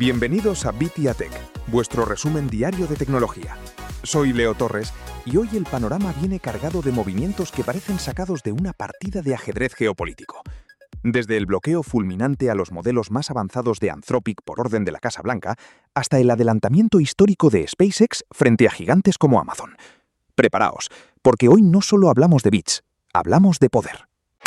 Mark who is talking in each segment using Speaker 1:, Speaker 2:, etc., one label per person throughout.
Speaker 1: Bienvenidos a Bitia Tech, vuestro resumen diario de tecnología. Soy Leo Torres y hoy el panorama viene cargado de movimientos que parecen sacados de una partida de ajedrez geopolítico. Desde el bloqueo fulminante a los modelos más avanzados de Anthropic por orden de la Casa Blanca, hasta el adelantamiento histórico de SpaceX frente a gigantes como Amazon. Preparaos, porque hoy no solo hablamos de bits, hablamos de poder.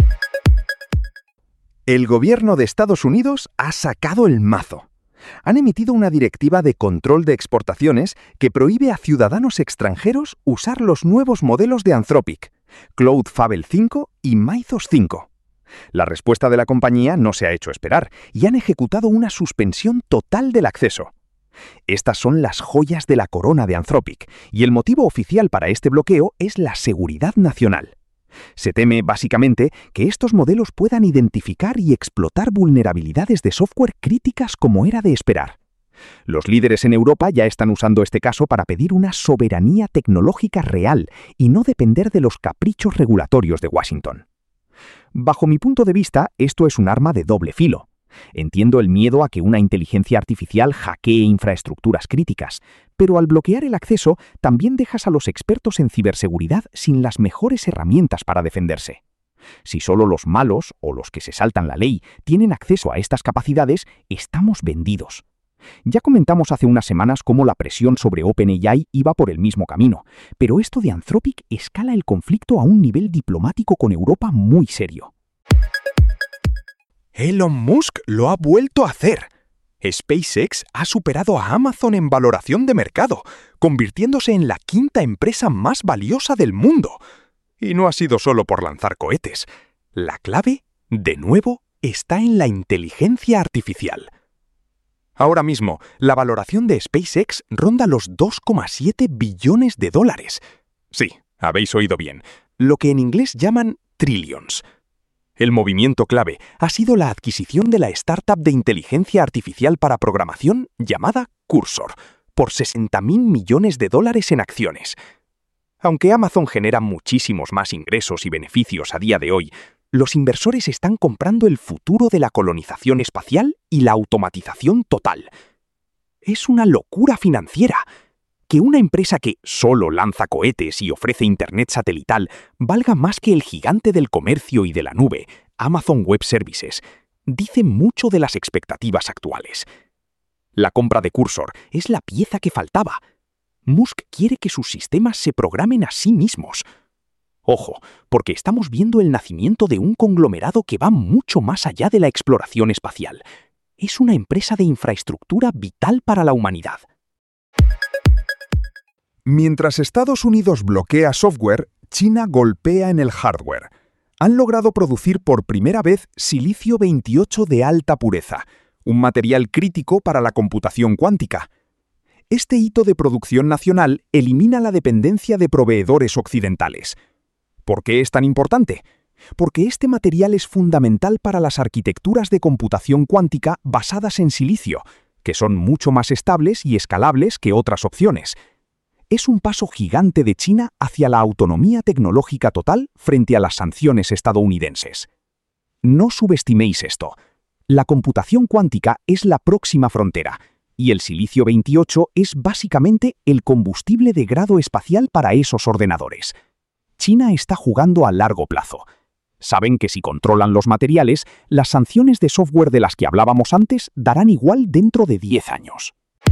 Speaker 1: El gobierno de Estados Unidos ha sacado el mazo. Han emitido una directiva de control de exportaciones que prohíbe a ciudadanos extranjeros usar los nuevos modelos de Anthropic, Claude Fable 5 y Mythos 5. La respuesta de la compañía no se ha hecho esperar y han ejecutado una suspensión total del acceso. Estas son las joyas de la corona de Anthropic, y el motivo oficial para este bloqueo es la seguridad nacional. Se teme, básicamente, que estos modelos puedan identificar y explotar vulnerabilidades de software críticas como era de esperar. Los líderes en Europa ya están usando este caso para pedir una soberanía tecnológica real y no depender de los caprichos regulatorios de Washington. Bajo mi punto de vista, esto es un arma de doble filo. Entiendo el miedo a que una inteligencia artificial hackee infraestructuras críticas, pero al bloquear el acceso también dejas a los expertos en ciberseguridad sin las mejores herramientas para defenderse. Si solo los malos o los que se saltan la ley tienen acceso a estas capacidades, estamos vendidos. Ya comentamos hace unas semanas cómo la presión sobre OpenAI iba por el mismo camino, pero esto de Anthropic escala el conflicto a un nivel diplomático con Europa muy serio.
Speaker 2: Elon Musk lo ha vuelto a hacer. SpaceX ha superado a Amazon en valoración de mercado, convirtiéndose en la quinta empresa más valiosa del mundo. Y no ha sido solo por lanzar cohetes. La clave, de nuevo, está en la inteligencia artificial. Ahora mismo, la valoración de SpaceX ronda los $2,7 billones. Sí, habéis oído bien, lo que en inglés llaman trillions. El movimiento clave ha sido la adquisición de la startup de inteligencia artificial para programación llamada Cursor, por $60.000 millones en acciones. Aunque Amazon genera muchísimos más ingresos y beneficios a día de hoy, los inversores están comprando el futuro de la colonización espacial y la automatización total. Es una locura financiera. Que una empresa que solo lanza cohetes y ofrece internet satelital valga más que el gigante del comercio y de la nube, Amazon Web Services, dice mucho de las expectativas actuales. La compra de Cursor es la pieza que faltaba. Musk quiere que sus sistemas se programen a sí mismos. Ojo, porque estamos viendo el nacimiento de un conglomerado que va mucho más allá de la exploración espacial. Es una empresa de infraestructura vital para la humanidad.
Speaker 1: Mientras Estados Unidos bloquea software, China golpea en el hardware. Han logrado producir por primera vez silicio 28 de alta pureza, un material crítico para la computación cuántica. Este hito de producción nacional elimina la dependencia de proveedores occidentales. ¿Por qué es tan importante? Porque este material es fundamental para las arquitecturas de computación cuántica basadas en silicio, que son mucho más estables y escalables que otras opciones. Es un paso gigante de China hacia la autonomía tecnológica total frente a las sanciones estadounidenses. No subestiméis esto. La computación cuántica es la próxima frontera, y el silicio 28 es básicamente el combustible de grado espacial para esos ordenadores. China está jugando a largo plazo. Saben que si controlan los materiales, las sanciones de software de las que hablábamos antes darán igual dentro de 10 años.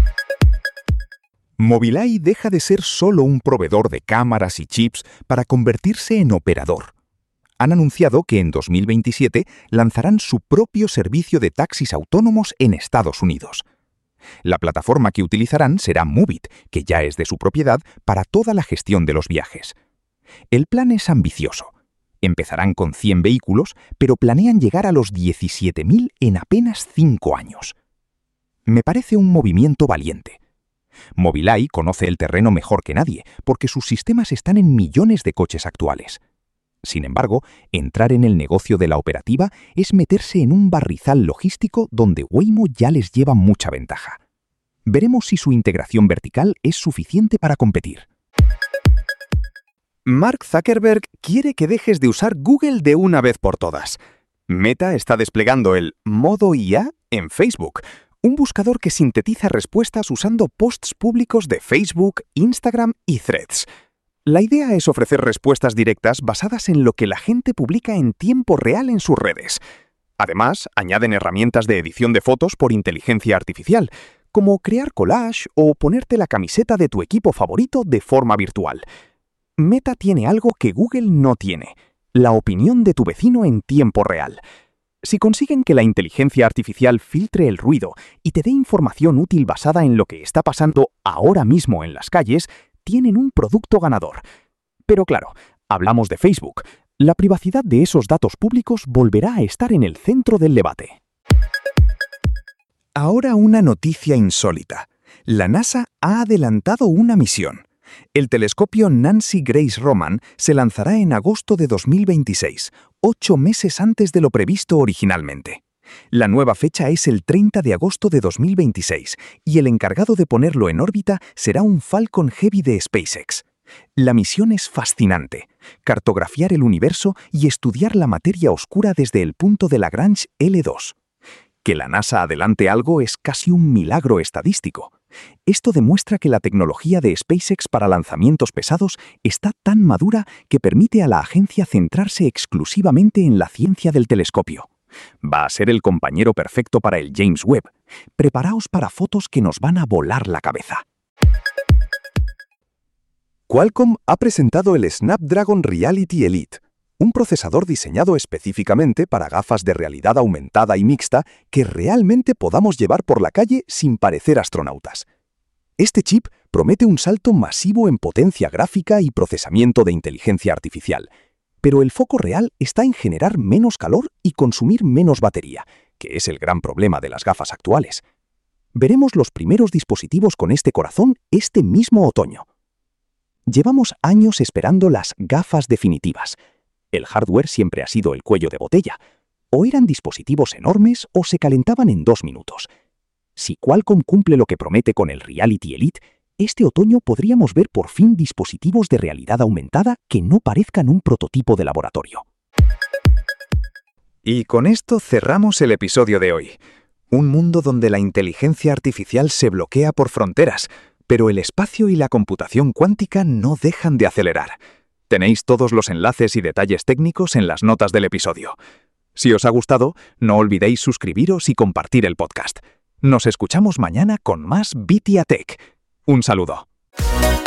Speaker 2: Mobileye deja de ser solo un proveedor de cámaras y chips para convertirse en operador. Han anunciado que en 2027 lanzarán su propio servicio de taxis autónomos en Estados Unidos. La plataforma que utilizarán será Moovit, que ya es de su propiedad, para toda la gestión de los viajes. El plan es ambicioso. Empezarán con 100 vehículos, pero planean llegar a los 17.000 en apenas 5 años. Me parece un movimiento valiente. Mobileye conoce el terreno mejor que nadie, porque sus sistemas están en millones de coches actuales. Sin embargo, entrar en el negocio de la operativa es meterse en un barrizal logístico donde Waymo ya les lleva mucha ventaja. Veremos si su integración vertical es suficiente para competir.
Speaker 1: Mark Zuckerberg quiere que dejes de usar Google de una vez por todas. Meta está desplegando el modo IA en Facebook, Un buscador que sintetiza respuestas usando posts públicos de Facebook, Instagram y Threads. La idea es ofrecer respuestas directas basadas en lo que la gente publica en tiempo real en sus redes. Además, añaden herramientas de edición de fotos por inteligencia artificial, como crear collage o ponerte la camiseta de tu equipo favorito de forma virtual. Meta tiene algo que Google no tiene: la opinión de tu vecino en tiempo real. Si consiguen que la inteligencia artificial filtre el ruido y te dé información útil basada en lo que está pasando ahora mismo en las calles, tienen un producto ganador. Pero claro, hablamos de Facebook. La privacidad de esos datos públicos volverá a estar en el centro del debate. Ahora una noticia insólita. La NASA ha adelantado una misión. El telescopio Nancy Grace Roman se lanzará en agosto de 2026, 8 meses antes de lo previsto originalmente. La nueva fecha es el 30 de agosto de 2026 y el encargado de ponerlo en órbita será un Falcon Heavy de SpaceX. La misión es fascinante: cartografiar el universo y estudiar la materia oscura desde el punto de Lagrange L2. Que la NASA adelante algo es casi un milagro estadístico. Esto demuestra que la tecnología de SpaceX para lanzamientos pesados está tan madura que permite a la agencia centrarse exclusivamente en la ciencia del telescopio. Va a ser el compañero perfecto para el James Webb. Preparaos para fotos que nos van a volar la cabeza.
Speaker 2: Qualcomm ha presentado el Snapdragon Reality Elite, un procesador diseñado específicamente para gafas de realidad aumentada y mixta que realmente podamos llevar por la calle sin parecer astronautas. Este chip promete un salto masivo en potencia gráfica y procesamiento de inteligencia artificial, pero el foco real está en generar menos calor y consumir menos batería, que es el gran problema de las gafas actuales. Veremos los primeros dispositivos con este corazón este mismo otoño. Llevamos años esperando las gafas definitivas. El hardware siempre ha sido el cuello de botella. O eran dispositivos enormes o se calentaban en 2 minutos. Si Qualcomm cumple lo que promete con el Reality Elite, este otoño podríamos ver por fin dispositivos de realidad aumentada que no parezcan un prototipo de laboratorio.
Speaker 1: Y con esto cerramos el episodio de hoy. Un mundo donde la inteligencia artificial se bloquea por fronteras, pero el espacio y la computación cuántica no dejan de acelerar. Tenéis todos los enlaces y detalles técnicos en las notas del episodio. Si os ha gustado, no olvidéis suscribiros y compartir el podcast. Nos escuchamos mañana con más Bitia Tech. Un saludo.